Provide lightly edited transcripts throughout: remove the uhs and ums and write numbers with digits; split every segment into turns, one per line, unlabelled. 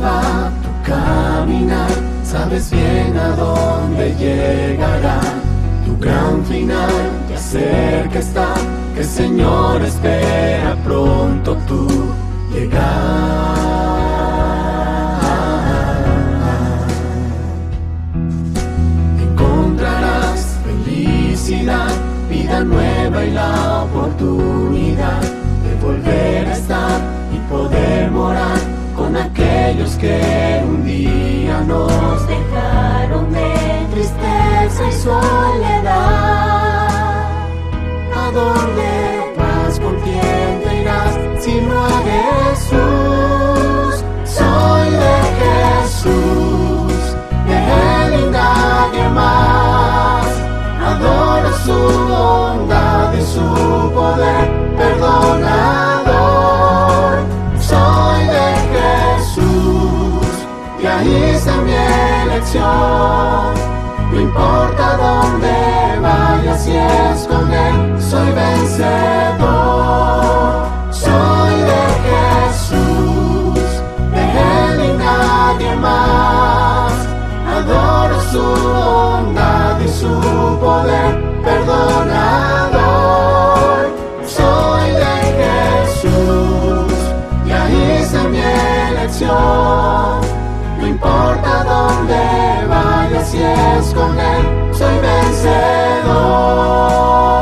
va tu caminar, sabes bien a dónde llegará. Tu gran final ya cerca está, que el Señor espera pronto tu llegar. Encontrarás felicidad, vida nueva y la oportunidad de volver a estar y poder morar con aquellos que un día nos dejaron en tristeza y soledad. ¿A dónde vas? ¿Con quién te irás? Si no a Jesús. Soy de Jesús, de Él y nadie más. Adoro su bondad y su poder perdonador. Soy de Jesús, y ahí hice mi elección. No importa dónde vaya, si es con Él, soy vencedor. Soy de Jesús, de Él y nadie más. Adoro su bondad y su poder perdonador. Soy de Jesús, y ahí hice mi elección. No importa dónde vaya, si es con Él, soy vencedor.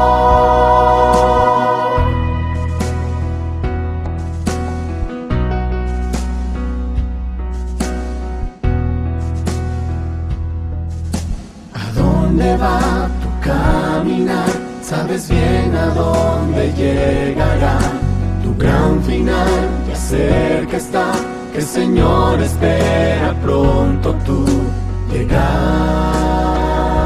¿A dónde va tu caminar? Sabes bien a dónde llegará. Tu gran final ya cerca está, que el Señor espera pronto tu llegar.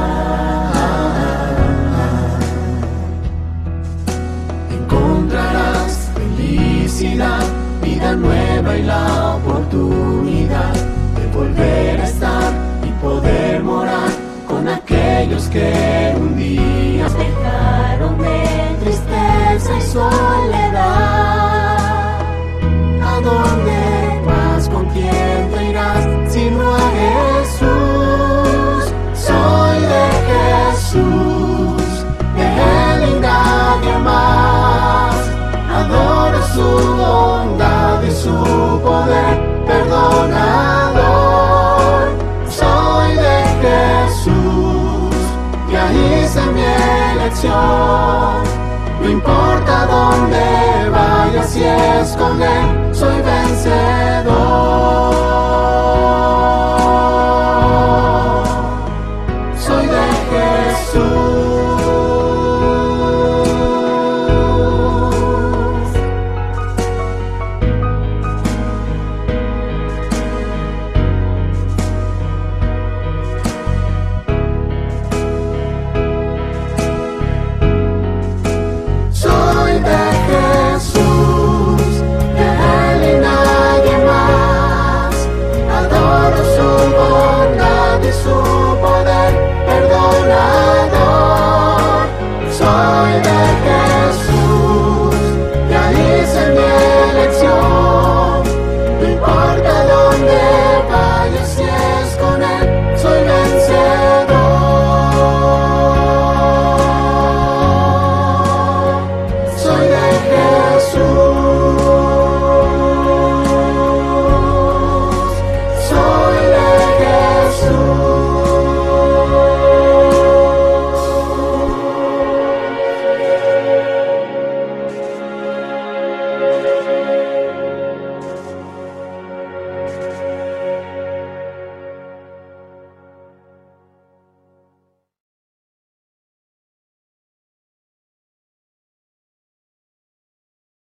Encontrarás felicidad, vida nueva y la oportunidad de volver a estar y poder morar con aquellos que un día nos dejaron en tristeza y soledad. ¿A dónde vas? ¿Con quién te irás? Si no a Jesús. Soy de Jesús, de Él y nadie más. Adoro su bondad y su poder perdonador. Soy de Jesús, y ahí hice mi elección. No importa dónde vaya, si es con Él, soy vencedor. Soy de Jesús. Soy de Jesús, de Él y nadie más. Adoro su bondad y su poder perdonador. Soy de Jesús, y ahí hice mi elección. No importa dónde vaya, si es con Él, soy vencedor. Soy de Jesús.